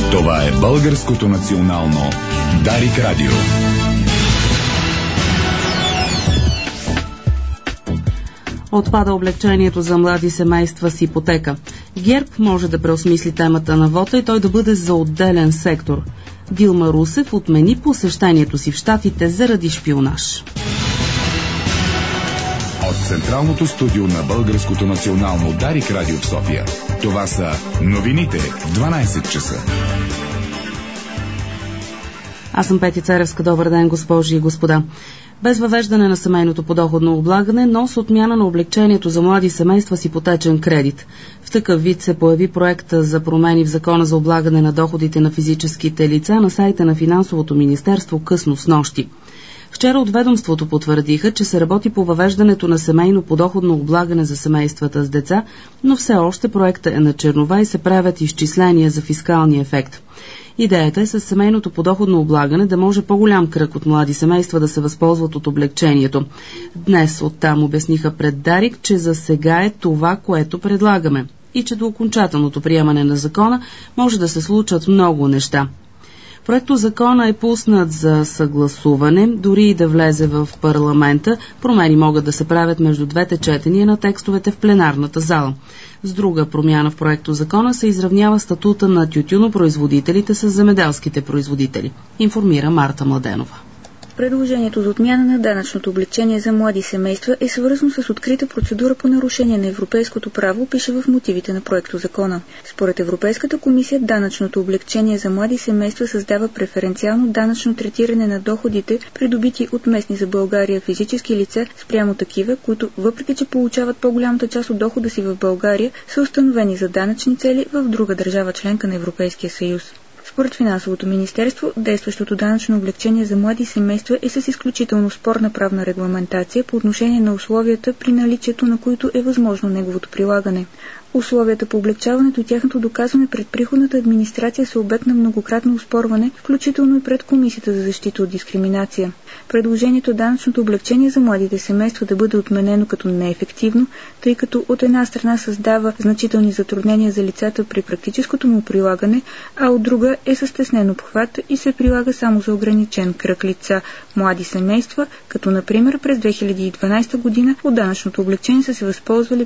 Това е Българското национално Дарик Радио. Отпада облегчението за млади семейства с ипотека. ГЕРБ може да преосмисли темата на вота и той да бъде за отделен сектор. Дилма Русев отмени посещението си в Щатите заради шпионаж. От Централното студио на Българското национално Дарик Радио в София. Това са новините в 12 часа. Аз съм Петя Царевска. Добър ден, госпожи и господа. Без въвеждане на семейното подоходно облагане, но с отмяна на облегчението за млади семейства с ипотечен кредит. В такъв вид се появи проекта за промени в Закона за облагане на доходите на физическите лица на сайта на Финансовото министерство късно снощи. Вчера от ведомството потвърдиха, че се работи по въвеждането на семейно подоходно облагане за семействата с деца, но все още проектът е на чернова и се правят изчисления за фискалния ефект. Идеята е с семейното подоходно облагане да може по-голям кръг от млади семейства да се възползват от облегчението. Днес оттам обясниха пред Дарик, че за сега е това, което предлагаме и че до окончателното приемане на закона може да се случат много неща. Проектозакона е пуснат за съгласуване, дори и да влезе в парламента. Промени могат да се правят между двете четения на текстовете в пленарната зала. С друга промяна в проектозакона се изравнява статута на тютюнопроизводителите с земеделските производители, информира Марта Младенова. Предложението за отмяна на данъчното облекчение за млади семейства е свързано с открита процедура по нарушение на европейското право, пише в мотивите на проектозакона. Според Европейската комисия, данъчното облекчение за млади семейства създава преференциално данъчно третиране на доходите, придобити от местни за България физически лица спрямо такива, които, въпреки че получават по-голямата част от дохода си в България, са установени за данъчни цели в друга държава членка на Европейския съюз. Според Финансовото министерство, действащото данъчно облекчение за млади семейства е с изключително спорна правна регламентация по отношение на условията, при наличието на които е възможно неговото прилагане. Условията по облегчаването и тяхното доказване пред приходната администрация са обект на многократно оспорване, включително и пред Комисията за защита от дискриминация. Предложението данъчното облекчение за младите семейства да бъде отменено като неефективно, тъй като от една страна създава значителни затруднения за лицата при практическото му прилагане, а от друга е със стеснен обхват и се прилага само за ограничен кръг лица млади семейства, като например през 2012 година от данъчното облекчение са се възползвали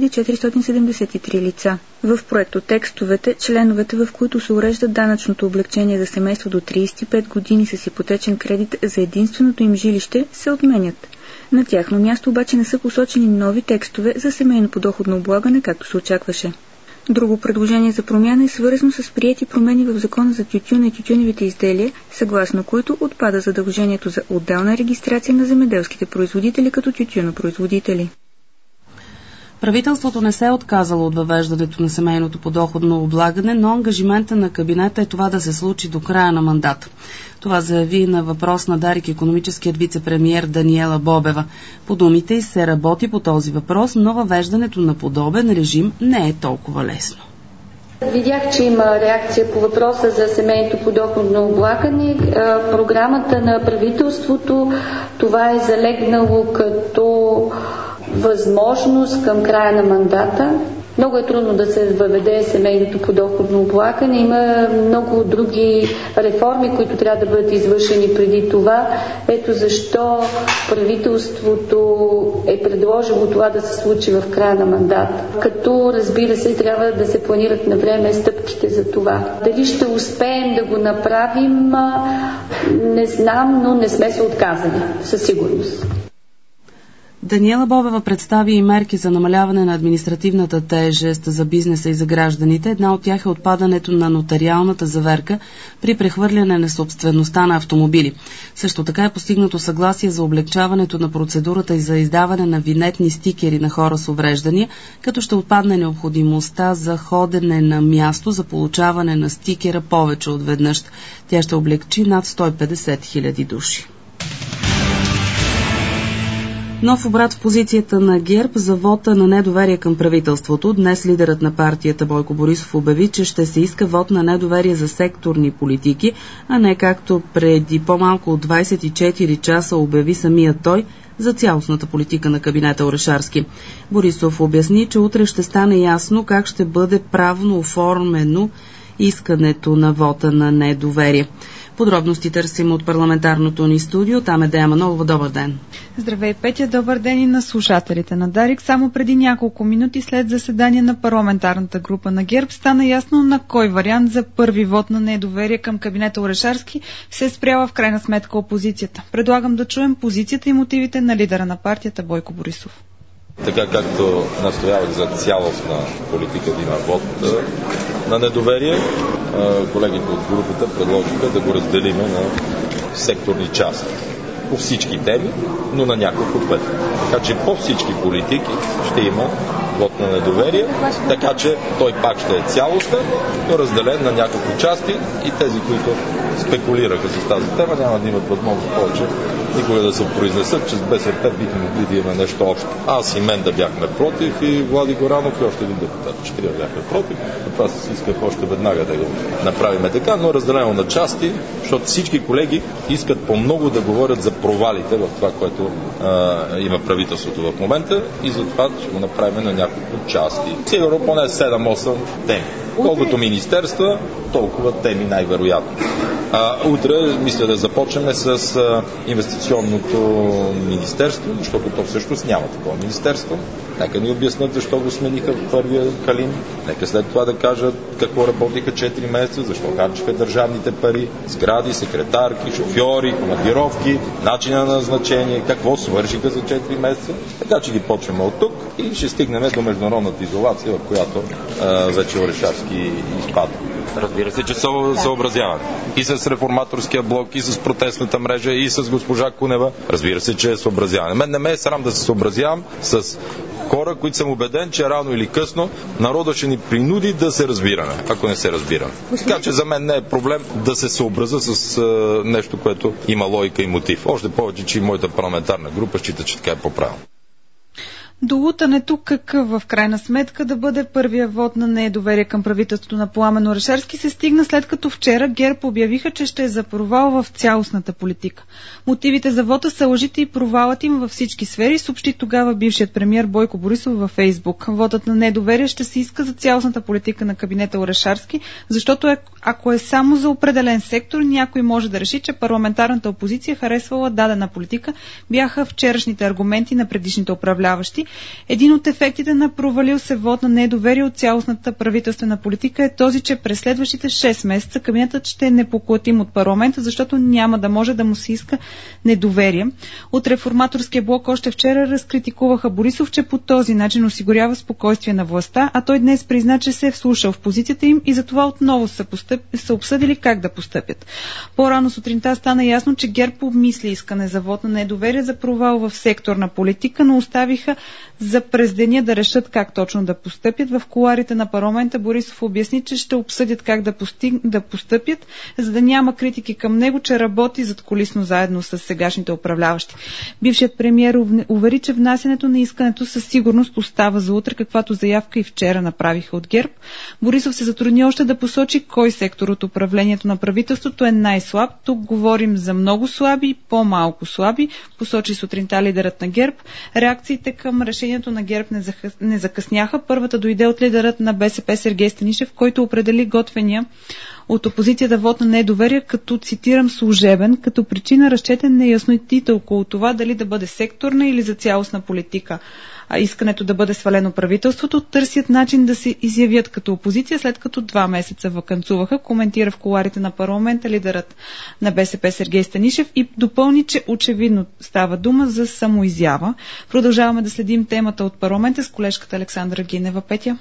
5473 лица. В проекто текстовете, членовете, в които се урежда данъчното облекчение за семейство до 35 години с ипотечен кредит за единственото им жилище, се отменят. На тяхно място обаче не са посочени нови текстове за семейно подоходно облагане, както се очакваше. Друго предложение за промяна е свързано с приети промени в Закона за тютюна и тютюневите изделия, съгласно които отпада задължението за отделна регистрация на земеделските производители като тютюнопроизводители. Правителството не се е отказало от въвеждането на семейното подоходно облагане, но ангажимента на кабинета е това да се случи до края на мандата. Това заяви на въпрос на Дарик икономическият вице-премиер Даниела Бобева. По думите й се работи по този въпрос, но въвеждането на подобен режим не е толкова лесно. Видях, че има реакция по въпроса за семейното подоходно облагане. Програмата на правителството, това е залегнало като възможност към края на мандата. Много е трудно да се въведе семейното подоходно облагане. Има много други реформи, които трябва да бъдат извършени преди това. Ето защо правителството е предложило това да се случи в края на мандата. Като, разбира се, трябва да се планират на време стъпките за това. Дали ще успеем да го направим, не знам, но не сме се отказали, със сигурност. Даниела Бобева представи и мерки за намаляване на административната тежест за бизнеса и за гражданите. Една от тях е отпадането на нотариалната заверка при прехвърляне на собствеността на автомобили. Също така е постигнато съгласие за облегчаването на процедурата и за издаване на винетни стикери на хора с увреждания, като ще отпадне необходимостта за ходене на място за получаване на стикера повече от веднъж. Тя ще облегчи над 150 000 души. Нов обрат в позицията на ГЕРБ за вота на недоверие към правителството. Днес лидерът на партията Бойко Борисов обяви, че ще се иска вот на недоверие за секторни политики, а не както преди по-малко от 24 часа обяви самия той за цялостната политика на кабинета Орешарски. Борисов обясни, че утре ще стане ясно как ще бъде правно оформено искането на вота на недоверие. Подробности търсим от парламентарното ни студио. Там е Дея Манолова. Добър ден. Здравей, Петя. Добър ден и на слушателите на Дарик. Само преди няколко минути след заседание на парламентарната група на ГЕРБ стана ясно на кой вариант за първи вод на недоверие към кабинета Орешарски се спряла в крайна сметка опозицията. Предлагам да чуем позицията и мотивите на лидера на партията Бойко Борисов. Така както настоявах за цялостна политика да има вод на недоверие, колегите от групата предложиха да го разделиме на секторни части. По всички теми, но на няколко пъти. Така че по всички политики ще има вод на недоверие, така че той пак ще е цялостен, но разделен на няколко части и тези, които спекулираха с тази тема, няма да имат възможност повече никога да се произнесат, че с БСП бихме могли да имаме нещо общо. Аз и Менда бяхме против и Влади Горанов и още един депутат. 4 бяхме против. Това се исках още веднага да го направим така, но разделено на части, защото всички колеги искат по-много да говорят за провалите в това, което има правителството в момента и затова ще го направим на няколко части. Сигурно поне 7-8 теми. Колкото министерства, толкова теми най-вероятно. Утре мисля да започнем с инвестиционното министерство, защото то всъщност няма такова министерство. Нека ни обяснат защо го смениха в първия Калин. Нека след това да кажат какво работиха 4 месеца, защо харчиха държавните пари, сгради, секретарки, шофьори, командировки, начина на назначение, какво свършиха за 4 месеца. Така че ги почваме от тук и ще стигнем до международната изолация, в която вече Орешарски изпада. Разбира се, че съобразяват. И с реформаторския блок, и с протестната мрежа, и с госпожа Кунева. Разбира се, че е съобразяване. Мен не ме е срам да се съобразявам с хора, които съм убеден, че рано или късно народът ще ни принуди да се разбираме, ако не се разбираме. Така че за мен не е проблем да се съобразя с нещо, което има логика и мотив. Още повече, че и моята парламентарна група счита, че така е по-правилно. До лутането какъв в крайна сметка да бъде първия вод на недоверие към правителството на Пламен Орешарски се стигна след като вчера ГЕРБ обявиха, че ще е за провал в цялостната политика. Мотивите за вота са лъжите и провалът им във всички сфери, съобщи тогава бившият премиер Бойко Борисов във Фейсбук. Водът на недоверие ще се иска за цялостната политика на кабинета Орешарски, защото ако е само за определен сектор, някой може да реши, че парламентарната опозиция харесвала дадена политика, бяха вчерашните аргументи на предишните управляващи. Един от ефектите на провалил се вод на недоверие от цялостната правителствена политика е този, че през следващите 6 месеца кабинетът ще е непоклатим от парламента, защото няма да може да му се иска недоверие. От реформаторския блок още вчера разкритикуваха Борисов, че по този начин осигурява спокойствие на властта, а той днес призна, че се е вслушал в позицията им и затова отново са обсъдили как да постъпят. По-рано сутринта стана ясно, че ГЕРБ обмисли искане за вод на недоверие за провал в секторна политика, но оставиха за през деня да решат как точно да постъпят. В кулоарите на парламента Борисов обясни, че ще обсъдят как да постъпят, за да няма критики към него, че работи задкулисно заедно с сегашните управляващи. Бившият премиер увери, че внасянето на искането със сигурност остава за утре, каквато заявка и вчера направиха от ГЕРБ. Борисов се затрудни още да посочи кой сектор от управлението на правителството е най-слаб. Тук говорим за много слаби, по-малко слаби, посочи сутринта лидерът на ГЕРБ. Реакциите към решението на ГЕРБ не закъсняха. Първата дойде от лидерът на БСП Сергей Станишев, който определи готвения от опозицията вод на недоверие като, цитирам, служебен, като причина разчетен неяснотите около това дали да бъде секторна или за цялостна политика. А искането да бъде свалено правителството, търсят начин да се изявят като опозиция, след като 2 месеца ваканцуваха, коментира в кулоарите на парламента лидерът на БСП Сергей Станишев и допълни, че очевидно става дума за самоизява. Продължаваме да следим темата от парламента с колежката Александра Гинева. Петя.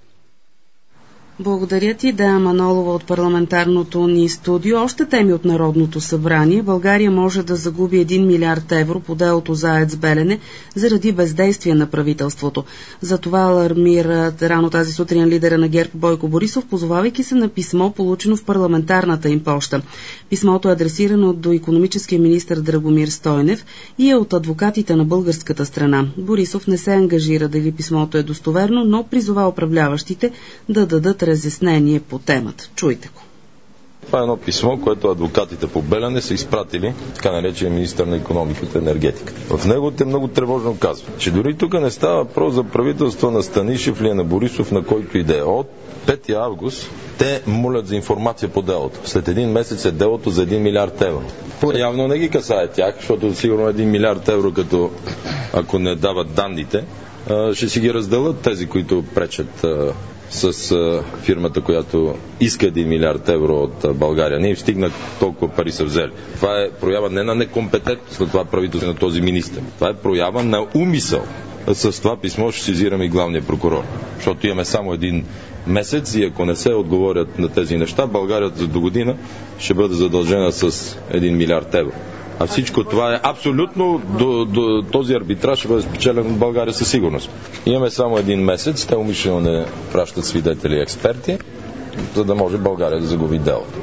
Благодаря ти, Дея Манолова от парламентарното ни студио. Още теми от Народното събрание. България може да загуби 1 милиард евро по делото за АЕЦ Белене заради бездействие на правителството. За това алармира рано тази сутрин лидера на ГЕРБ Бойко Борисов, позовавайки се на писмо, получено в парламентарната им поща. Писмото е адресирано до икономическия министър Драгомир Стойнев и е от адвокатите на българската страна. Борисов не се ангажира дали писмото е достоверно, но призова управляващите да дадат разяснение по темата. Чуйте го. Това е едно писмо, което адвокатите по Белене са изпратили така наречения министър на икономиката и енергетиката. В него те много тревожно казват, че дори тук не става въпрос за правителство на Станишев или на Борисов, на който и да е, от 5 август те молят за информация по делото. След един месец е делото за 1 милиард евро. Явно не ги касае тях, защото сигурно 1 милиард евро, като ако не дават данните, ще си ги разделят тези, които пречат с фирмата, която иска 1 милиард евро от България. Не им стигнат толкова пари са взели. Това е проява не на некомпетентност на това правителство, на този министър. Това е проява на умисъл. С това писмо ще сезирам и главния прокурор. Защото имаме само един месец и ако не се отговорят на тези неща, България за до година ще бъде задължена с 1 милиард евро. А всичко това е абсолютно до този арбитраж ще бъде спечелен от България със сигурност. Имаме само един месец, те умишлено не пращат свидетели и експерти, за да може България да загуби делото.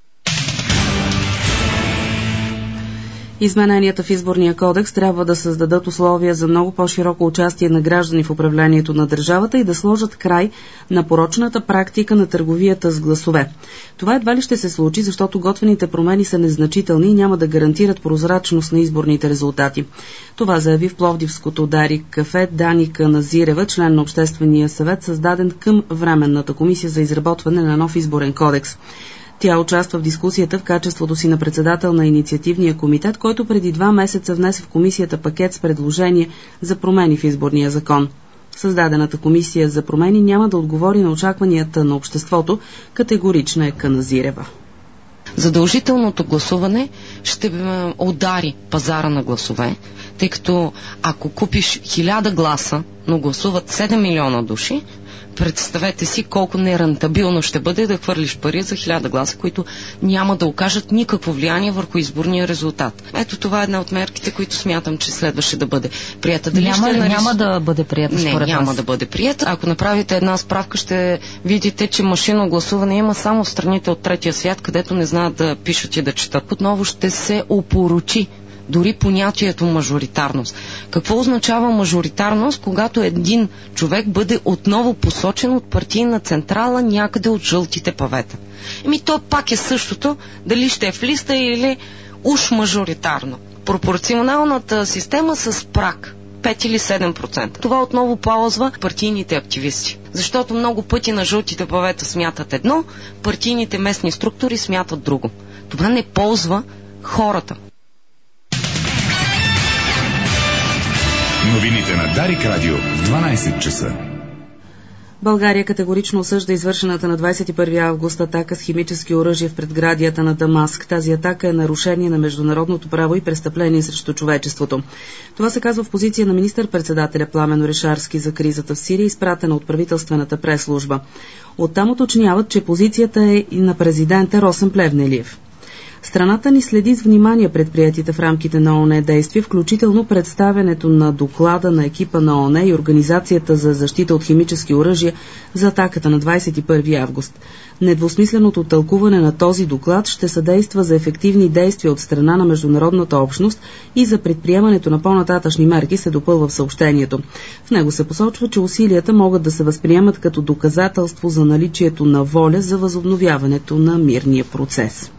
Измененията в изборния кодекс трябва да създадат условия за много по-широко участие на граждани в управлението на държавата и да сложат край на порочната практика на търговията с гласове. Това едва ли ще се случи, защото готвените промени са незначителни и няма да гарантират прозрачност на изборните резултати. Това заяви в Пловдивското Дарик кафе Даника Назирева, член на Обществения съвет, създаден към Временната комисия за изработване на нов изборен кодекс. Тя участва в дискусията в качеството си на председател на инициативния комитет, който преди 2 месеца внесе в комисията пакет с предложение за промени в изборния закон. Създадената комисия за промени няма да отговори на очакванията на обществото, категорична е Каназирева. Задължителното гласуване ще удари пазара на гласове, тъй като ако купиш 1000 гласа, но гласуват 7 милиона души, представете си колко нерентабилно ще бъде да хвърлиш пари за 1000 гласа, които няма да окажат никакво влияние върху изборния резултат. Ето това е една от мерките, които смятам, че следваше да бъде прията. Няма да бъде прията според вас? Няма да бъде прията. Ако направите една справка, ще видите, че машинно гласуване има само в страните от третия свят, където не знаят да пишат и да четат. Отново ще се опорочи дори понятието мажоритарност. Какво означава мажоритарност, когато един човек бъде отново посочен от партийна централа някъде от жълтите павета? То пак е същото, дали ще е в листа или уж мажоритарно. Пропорционалната система с праг 5 или 7%. Това отново ползва партийните активисти. Защото много пъти на жълтите павета смятат едно, партийните местни структури смятат друго. Това не ползва хората. Новините на Дарик Радио в 12 часа. България категорично осъжда извършената на 21 август атака с химически оръжия в предградията на Дамаск. Тази атака е нарушение на международното право и престъпление срещу човечеството. Това се казва в позиция на министър-председателя Пламен Орешарски за кризата в Сирия, изпратена от правителствената прес-служба. Оттам уточняват, че позицията е и на президента Росен Плевнелиев. Страната ни следи с внимание предприятите в рамките на ООН действия, включително представянето на доклада на екипа на ООН и Организацията за защита от химически оръжия за атаката на 21 август. Недвусмисленото тълкуване на този доклад ще съдейства за ефективни действия от страна на международната общност и за предприемането на по-нататъчни мерки, се допълва в съобщението. В него се посочва, че усилията могат да се възприемат като доказателство за наличието на воля за възобновяването на мирния процес.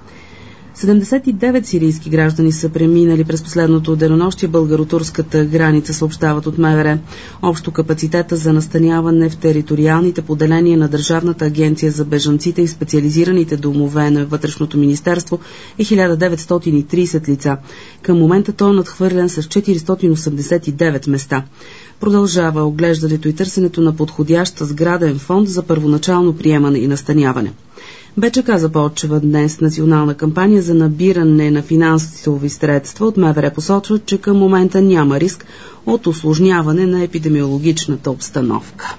79 сирийски граждани са преминали през последното денонощие българо-турската граница, съобщават от МВР. Общо капацитета за настаняване в териториалните поделения на Държавната агенция за бежанците и специализираните домове на Вътрешното министерство е 1930 лица. Към момента той е надхвърлен с 489 места. Продължава оглеждането и търсенето на подходящ сграден фонд за първоначално приемане и настаняване. БЧК започва днес национална кампания за набиране на финансови средства. От МВР посочват, че към момента няма риск от усложняване на епидемиологичната обстановка.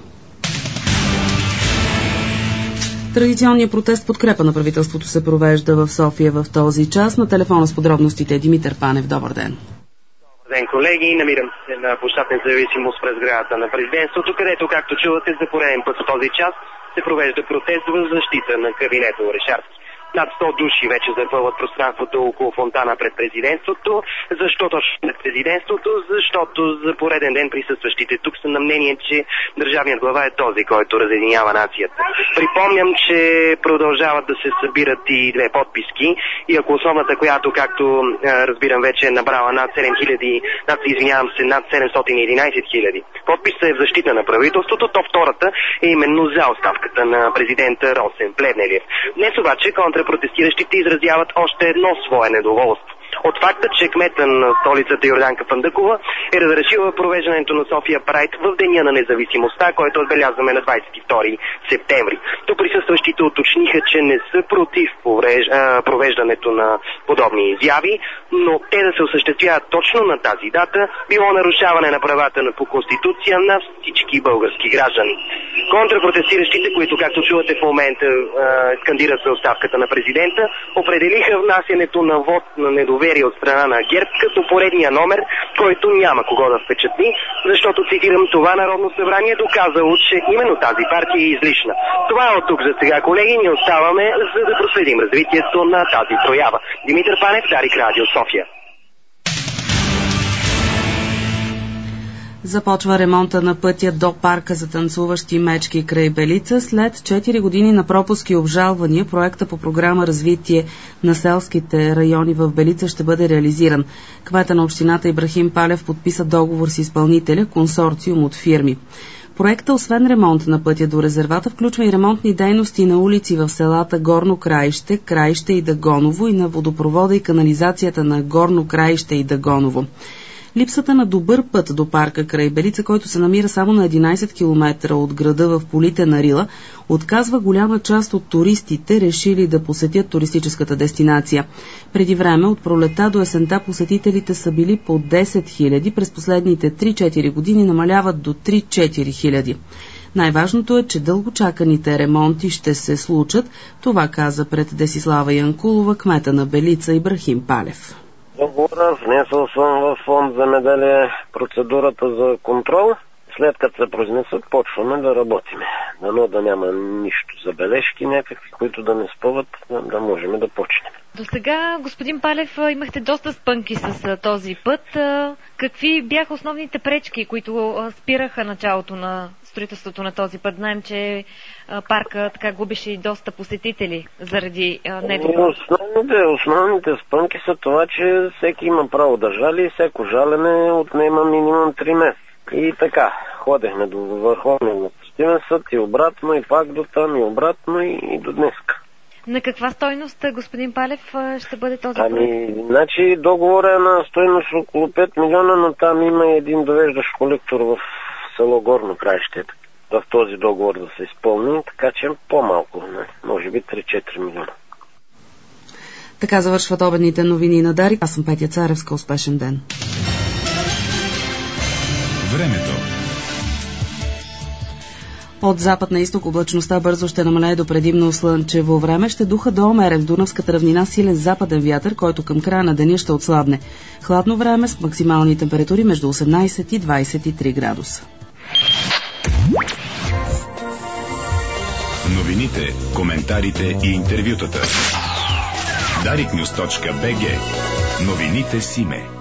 Традиционният протест подкрепа на правителството се провежда в София в този час. На телефона с подробностите Димитър Панев. Добър ден. Ден, колеги, намирам се на площад Независимост през сградата на президентството, където, както чувате, за пореден път в този час се провежда протест в защита на кабинета Орешарски. Над 100 души вече запълват пространството около фонтана пред президентството. Защо точно пред президентството? Защото за пореден ден присъстващите тук са на мнение, че държавният глава е този, който разединява нацията. Припомням, че продължават да се събират и 2 подписки и ако основната, която, както разбирам, вече е набрала над 711 хиляди подписа е в защита на правителството, то втората е именно за оставката на президента Росен Плевнелиев. Днес обаче контрапротестиращите изразяват още едно свое недоволство. От факта, че кмета на столицата Йорданка Фандъкова е разрешила провеждането на София Прайд в Деня на независимостта, който отбелязваме на 22 септември. То присъстващите уточниха, че не са против провеждането на подобни изяви, но те да се осъществяват точно на тази дата било нарушаване на правата по Конституция на всички български граждани. Контрапротестиращите, които, както чувате в момента, скандират за оставката на президента, определиха внасянето на вод на недоверие от страна на ГЕРБ като поредния номер, който няма кого да впечатли, защото, цитирам, това Народно събрание доказало, че именно тази партия е излишна. Това е от тук за сега, колеги, ние оставаме, за да проследим развитието на тази проява. Димитър Панев, Дарик Радио, София. Започва ремонта на пътя до парка за танцуващи мечки край Белица. След 4 години на пропуски и обжалвания, проекта по програма развитие на селските райони в Белица ще бъде реализиран. Кмета на общината Ибрахим Палев подписа договор с изпълнителя, консорциум от фирми. Проектът, освен ремонт на пътя до резервата, включва и ремонтни дейности на улици в селата Горно Краище, Краище и Дагоново и на водопровода и канализацията на Горно Краище и Дагоново. Липсата на добър път до парка край Белица, който се намира само на 11 км от града в полите на Рила, отказва голяма част от туристите, решили да посетят туристическата дестинация. Преди време, от пролета до есента, посетителите са били по 10 000, през последните 3-4 години намаляват до 3-4 000. Най-важното е, че дългочаканите ремонти ще се случат. Това каза пред Десислава Янкулова кмета на Белица Ибрахим Палев. Договора внесъл съм в фонд земеделие процедурата за контрол. След като се произнесат, почваме да работиме. Дано да няма нищо забележки някакви, които да не спъват, да можем да почнем. До сега, господин Палев, имахте доста спънки с този път. Какви бяха основните пречки, които спираха началото на строителството на този път? Знаем, че парка така губеше и доста посетители заради недобро. Основните спънки са това, че всеки има право да жали и всяко жалене отнема минимум 3 месеца. И така, ходехме до Върховния административен съд и обратно, и пак до там, и обратно, и до днеска. На каква стойност, господин Палев, ще бъде този проект? Значи договорът е на стойност около 5 милиона, но там има един довеждащ колектор в село Горно Краище. В този договор да се изпълни, така че по-малко, може би 3-4 милиона. Така завършват обедните новини на Дарик. Аз съм Петя Царевска. Успешен ден. Времето. От запад на изток облачността бързо ще намалее до предимно слънчево време. Ще духа до умерен в Дунавската равнина силен западен вятър, който към края на деня ще отслабне. Хладно време с максимални температури между 18 и 23 градуса. Новините, коментарите и интервютата. Dariknews.bg. Новините Симе.